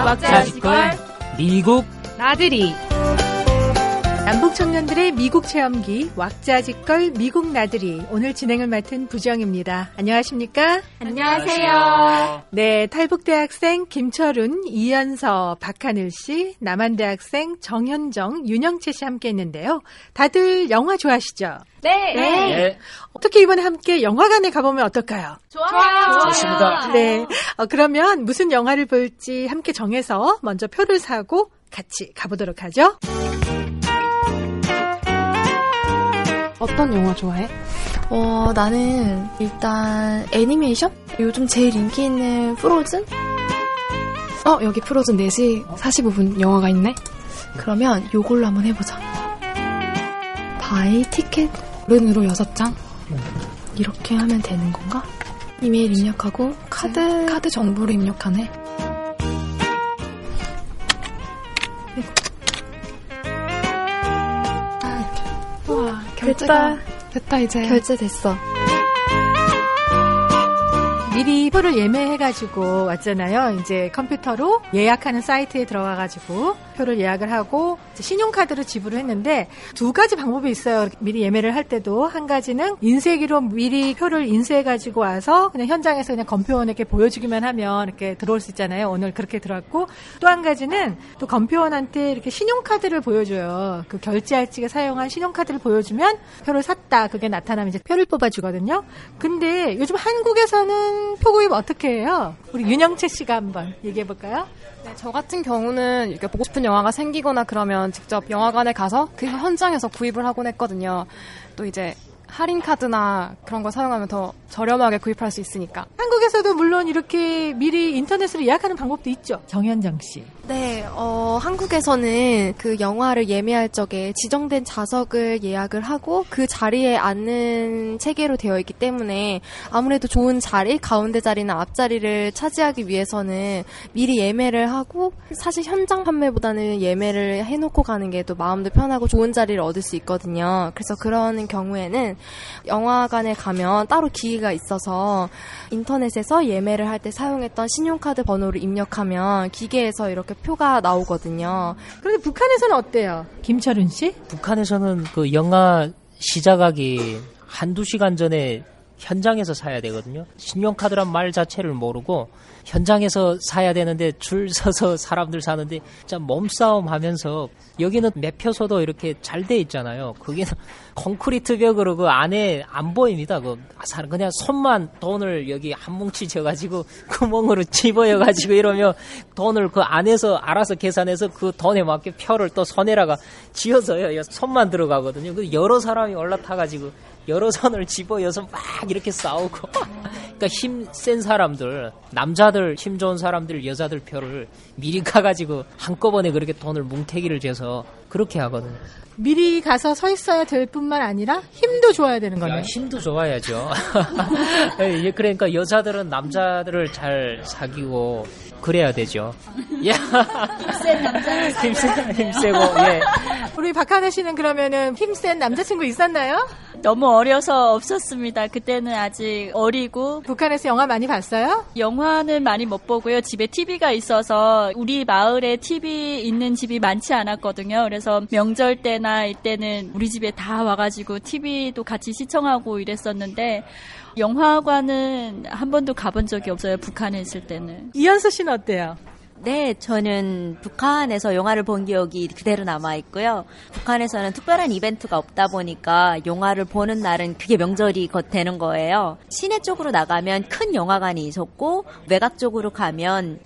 왁자지껄 미국 나들이. 남북 청년들의 미국 체험기 왁자지껄 미국 나들이, 오늘 진행을 맡은 부정입니다. 안녕하십니까? 안녕하세요. 네, 탈북대학생 김철훈, 이연서, 박하늘 씨, 남한대학생 정현정, 윤영채 씨 함께 했는데요. 다들 영화 좋아하시죠? 네. 네. 어떻게 이번에 함께 영화관에 가보면 어떨까요? 좋아요. 좋습니다. 네. 그러면 무슨 영화를 볼지 함께 정해서 먼저 표를 사고 같이 가보도록 하죠. 어떤 영화 좋아해? 나는 일단 애니메이션? 요즘 제일 인기 있는 프로즌? 여기 프로즌 4시 45분 영화가 있네? 그러면 요걸로 한번 해보자. 바이 티켓 른으로 6장? 이렇게 하면 되는 건가? 이메일 입력하고 카드 정보를 입력하네. 와, 됐다 이제. 결제됐어. 미리 표를 예매해가지고 왔잖아요. 이제 컴퓨터로 예약하는 사이트에 들어가가지고 표를 예약을 하고 신용카드로 지불을 했는데, 두 가지 방법이 있어요. 미리 예매를 할 때도. 한 가지는 인쇄기로 미리 표를 인쇄해가지고 와서 그냥 현장에서 그냥 검표원에게 보여주기만 하면 이렇게 들어올 수 있잖아요. 오늘 그렇게 들어왔고, 또 한 가지는 또 검표원한테 이렇게 신용카드를 보여줘요. 그 결제할 적에 사용한 신용카드를 보여주면 표를 샀다, 그게 나타나면 이제 표를 뽑아주거든요. 근데 요즘 한국에서는 표 구입 어떻게 해요? 우리 윤영채 씨가 한번 얘기해볼까요? 네, 저 같은 경우는 이렇게 보고 싶은 영화가 생기거나 그러면 직접 영화관에 가서 그 현장에서 구입을 하곤 했거든요. 또 이제 할인 카드나 그런 거 사용하면 더 저렴하게 구입할 수 있으니까. 한국에서도 물론 이렇게 미리 인터넷으로 예약하는 방법도 있죠. 정현정 씨. 네, 한국에서는 그 영화를 예매할 적에 지정된 좌석을 예약을 하고 그 자리에 앉는 체계로 되어 있기 때문에 아무래도 좋은 자리, 가운데 자리나 앞자리를 차지하기 위해서는 미리 예매를 하고, 사실 현장 판매보다는 예매를 해놓고 가는 게 또 마음도 편하고 좋은 자리를 얻을 수 있거든요. 그래서 그런 경우에는 영화관에 가면 따로 기기가 있어서 인터넷에서 예매를 할 때 사용했던 신용카드 번호를 입력하면 기계에서 이렇게 표가 나오거든요. 그런데 북한에서는 어때요? 김철훈 씨? 북한에서는 그 영화 시작하기 한두 시간 전에 현장에서 사야 되거든요. 신용카드란 말 자체를 모르고 현장에서 사야 되는데 줄 서서 사람들 사는데 진짜 몸싸움 하면서, 여기는 매표소도 이렇게 잘 돼 있잖아요. 거기는 콘크리트 벽으로 그 안에 안 보입니다. 그냥 손만 돈을 여기 한 뭉치 져가지고 구멍으로 집어여가지고 이러면 돈을 그 안에서 알아서 계산해서 그 돈에 맞게 표를 또 손에다가 쥐어서요. 손만 들어가거든요. 여러 사람이 올라타가지고 여러 손을 집어여서 막 이렇게 싸우고. 그러니까 힘 센 사람들, 남자들, 힘 좋은 사람들, 여자들 표를 미리 가가지고 한꺼번에 그렇게 돈을 뭉태기를 재서 그렇게 하거든요. 미리 가서 서 있어야 될 뿐만 아니라 힘도 좋아야 되는 거네요. 힘도 좋아야죠. 그러니까 여자들은 남자들을 잘 사귀고 그래야 되죠. 힘센 남자. 힘세고, 예. 우리 박하늘 씨는 그러면은 힘센 남자친구 있었나요? 너무 어려서 없었습니다. 그때는 아직 어리고. 북한에서 영화 많이 봤어요? 영화는 많이 못 보고요. 집에 TV가 있어서 우리 마을에 TV 있는 집이 많지 않았거든요. 그래서 명절 때나 이때는 우리 집에 다 와가지고 TV도 같이 시청하고 이랬었는데, 영화관은 한 번도 가본 적이 없어요. 북한에 있을 때는. 이연서 씨는 어때요? 네, 저는 북한에서 영화를 본 기억이 그대로 남아있고요. 북한에서는 특별한 이벤트가 없다 보니까 영화를 보는 날은 그게 명절이 되는 거예요. 시내 쪽으로 나가면 큰 영화관이 있었고, 외곽 쪽으로 가면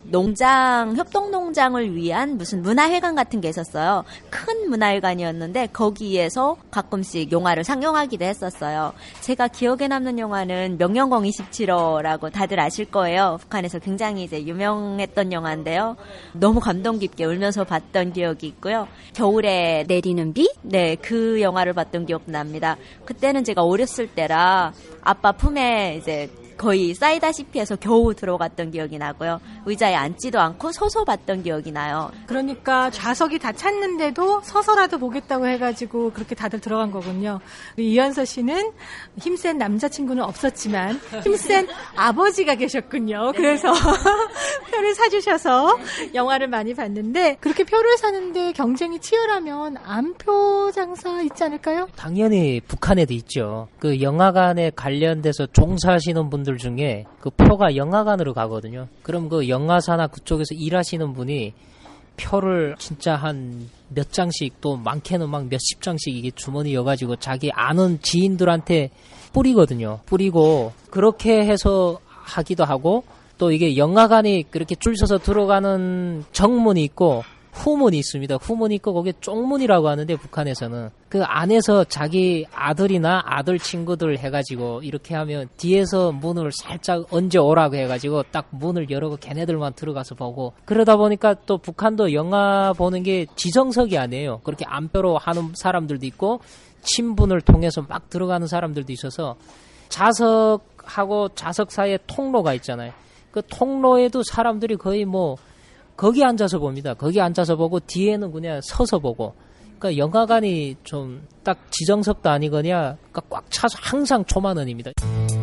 협동농장을 위한 무슨 문화회관 같은 게 있었어요. 큰 문화회관이었는데 거기에서 가끔씩 영화를 상영하기도 했었어요. 제가 기억에 남는 영화는 명령공 27호라고 다들 아실 거예요. 북한에서 굉장히 이제 유명했던 영화인데요. 너무 감동 깊게 울면서 봤던 기억이 있고요. 겨울에 내리는 비? 네, 그 영화를 봤던 기억도 납니다. 그때는 제가 어렸을 때라 아빠 품에 이제 거의 쌓이다시피 해서 겨우 들어갔던 기억이 나고요. 의자에 앉지도 않고 서서 봤던 기억이 나요. 그러니까 좌석이 다 찼는데도 서서라도 보겠다고 해가지고 그렇게 다들 들어간 거군요. 우리 이연서 씨는 힘센 남자친구는 없었지만 힘센 아버지가 계셨군요. 그래서 표를 사주셔서 영화를 많이 봤는데 그렇게 표를 사는데 경쟁이 치열하면 암표 장사 있지 않을까요? 당연히 북한에도 있죠. 그 영화관에 관련돼서 종사하시는 분들 중에 그 표가 영화관으로 가거든요. 그럼 그 영화사나 그쪽에서 일하시는 분이 표를 진짜 한 몇 장씩 또 많게는 막 몇십 장씩 이게 주머니여가지고 자기 아는 지인들한테 뿌리거든요. 뿌리고 그렇게 해서 하기도 하고 또 이게 영화관이 그렇게 줄 서서 들어가는 정문이 있고 후문이 있습니다. 후문이 있고 거기에 쪽문이라고 하는데 북한에서는 그 안에서 자기 아들이나 아들 친구들 해가지고 이렇게 하면 뒤에서 문을 살짝 얹어 오라고 해가지고 딱 문을 열고 걔네들만 들어가서 보고 그러다 보니까 또 북한도 영화 보는 게 지정석이 아니에요. 그렇게 암표로 하는 사람들도 있고 친분을 통해서 막 들어가는 사람들도 있어서 좌석하고 좌석 사이에 통로가 있잖아요. 그 통로에도 사람들이 거의 뭐 거기 앉아서 봅니다. 거기 앉아서 보고 뒤에는 그냥 서서 보고. 그러니까 영화관이 좀 딱 지정석도 아니거냐. 그러니까 꽉 차서 항상 초만원입니다.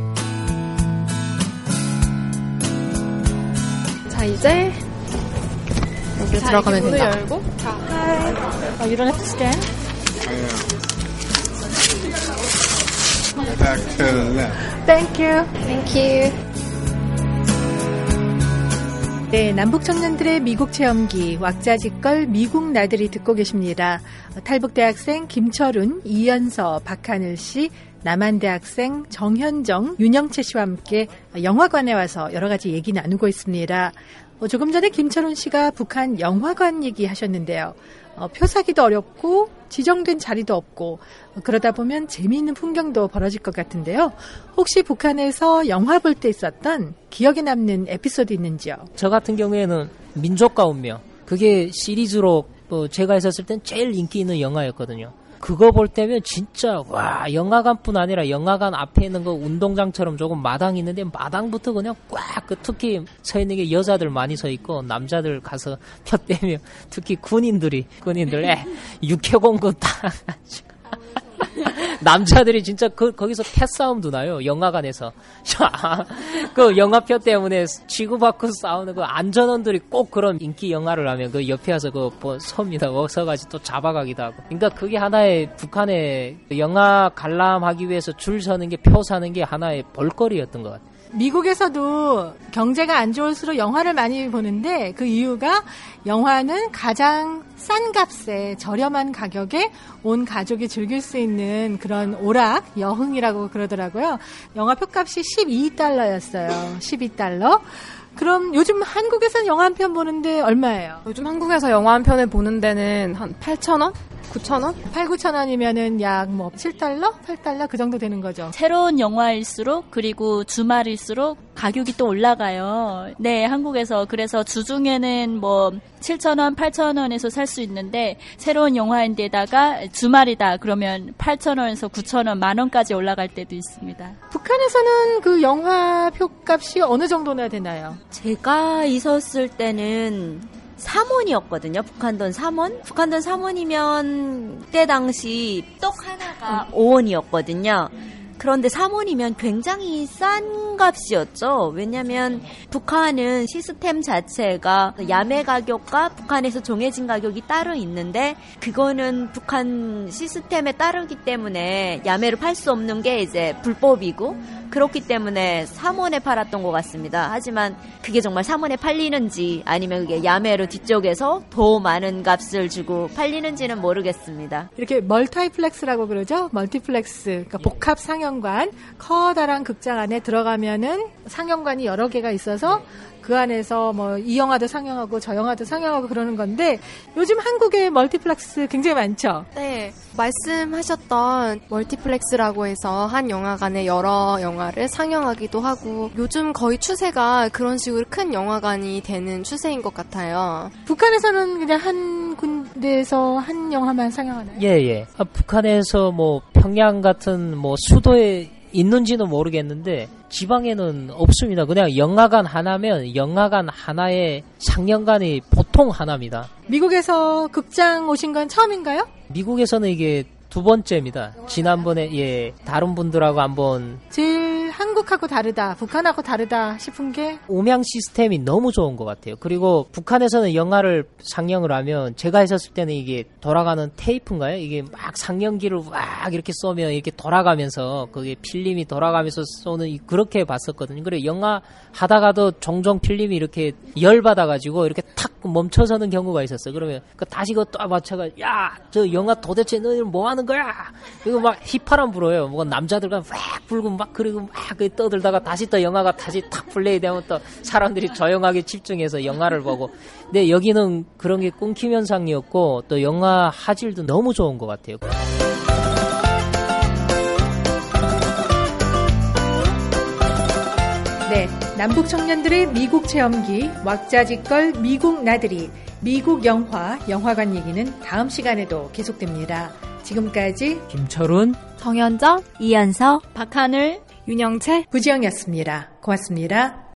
자, 이제 여기 들어가면 된다. 열고. 자, you don't have to scan. Back to the left. Thank you. Thank you. 네, 남북 청년들의 미국 체험기 왁자지껄 미국 나들이 듣고 계십니다. 탈북대학생 김철훈, 이연서, 박하늘 씨, 남한대학생 정현정, 윤영채 씨와 함께 영화관에 와서 여러 가지 얘기 나누고 있습니다. 조금 전에 김철훈 씨가 북한 영화관 얘기하셨는데요. 표 사기도 어렵고 지정된 자리도 없고 그러다 보면 재미있는 풍경도 벌어질 것 같은데요. 혹시 북한에서 영화 볼 때 있었던 기억에 남는 에피소드 있는지요? 저 같은 경우에는 민족과 운명. 그게 시리즈로 제가 있었을 땐 제일 인기 있는 영화였거든요. 그거 볼 때면 진짜 와 영화관뿐 아니라 영화관 앞에 있는 거 운동장처럼 조금 마당이 있는데 마당부터 그냥 꽉 특히 서 있는 게 여자들 많이 서 있고 남자들 가서 표 떼면 특히 군인들 육해공군 딱 남자들이 진짜 거기서 패싸움도 나요. 영화관에서. 그 영화표 때문에 치고받고 싸우는 그 안전원들이 꼭 그런 인기 영화를 하면 그 옆에 와서 섭니다. 서가지고 또 잡아가기도 하고. 그러니까 그게 하나의 북한의 영화 관람하기 위해서 줄 서는 게 표 사는 게 하나의 볼거리였던 것 같아요. 미국에서도 경제가 안 좋을수록 영화를 많이 보는데 그 이유가 영화는 가장 싼 값에 저렴한 가격에 온 가족이 즐길 수 있는 그런 오락, 여흥이라고 그러더라고요. 영화 표값이 $12였어요. $12. 그럼 요즘 한국에서는 영화 한 편 보는데 얼마예요? 요즘 한국에서 영화 한 편을 보는 데는 한 8,000원? 9,000원? 8,000~9,000원이면은 약 $7? $8? 그 정도 되는 거죠. 새로운 영화일수록 그리고 주말일수록 가격이 또 올라가요. 네, 한국에서. 그래서 주중에는 7,000원, 8,000원에서 살 수 있는데 새로운 영화인데다가 주말이다 그러면 8,000원에서 9,000원, 10,000원까지 올라갈 때도 있습니다. 북한에서는 그 영화 표값이 어느 정도나 되나요? 제가 있었을 때는 3원이었거든요. 북한돈 3원? 북한돈 3원이면 그때 당시 떡 하나가 5원이었거든요. 그런데 3원이면 굉장히 싼 값이었죠. 왜냐면 북한은 시스템 자체가 야매 가격과 북한에서 정해진 가격이 따로 있는데 그거는 북한 시스템에 따르기 때문에 야매로 팔 수 없는 게 이제 불법이고 그렇기 때문에 3원에 팔았던 것 같습니다. 하지만 그게 정말 3원에 팔리는지 아니면 그게 야매로 뒤쪽에서 더 많은 값을 주고 팔리는지는 모르겠습니다. 이렇게 멀티플렉스라고 그러죠. 멀티플렉스, 그러니까 복합 상영관, 커다란 극장 안에 들어가면은 상영관이 여러 개가 있어서 그 안에서 이 영화도 상영하고 저 영화도 상영하고 그러는 건데 요즘 한국에 멀티플렉스 굉장히 많죠? 네. 말씀하셨던 멀티플렉스라고 해서 한 영화관에 여러 영화를 상영하기도 하고 요즘 거의 추세가 그런 식으로 큰 영화관이 되는 추세인 것 같아요. 북한에서는 그냥 한 군데에서 한 영화만 상영하나요? 예. 북한에서 평양 같은 수도에 있는지는 모르겠는데 지방에는 없습니다. 그냥 영화관 하나면 영화관 하나에 상영관이 보통 하나입니다. 미국에서 극장 오신 건 처음인가요? 미국에서는 이게 두 번째입니다. 지난번에 다른 분들하고 한번 제일 한국 한국하고 다르다, 북한하고 다르다 싶은 게 음향 시스템이 너무 좋은 것 같아요. 그리고 북한에서는 영화를 상영을 하면 제가 했었을 때는 이게 돌아가는 테이프인가요? 이게 막 상영기를 막 이렇게 쏘면 이렇게 돌아가면서 그게 필름이 돌아가면서 쏘는 그렇게 봤었거든요. 그래 영화 하다가도 종종 필름이 이렇게 열받아가지고 이렇게 탁 멈춰서는 경우가 있었어요. 그러면 다시 그거 또 맞춰가 야, 저 영화 도대체 너희들 뭐 하는 거야? 이거 막 휘파람 불어요. 뭐 남자들과 막 불고 막 그리고 막 떠들다가 다시 또 영화가 다시 탁 플레이 되면 또 사람들이 조용하게 집중해서 영화를 보고. 근데 여기는 그런 게 끊김 현상이었고 또 영화 화질도 너무 좋은 것 같아요. 네, 남북 청년들의 미국 체험기 왁자지껄 미국 나들이 미국 영화관 얘기는 다음 시간에도 계속됩니다. 지금까지 김철훈, 정현정, 이연서, 박하늘, 윤영채, 부지영이었습니다. 고맙습니다.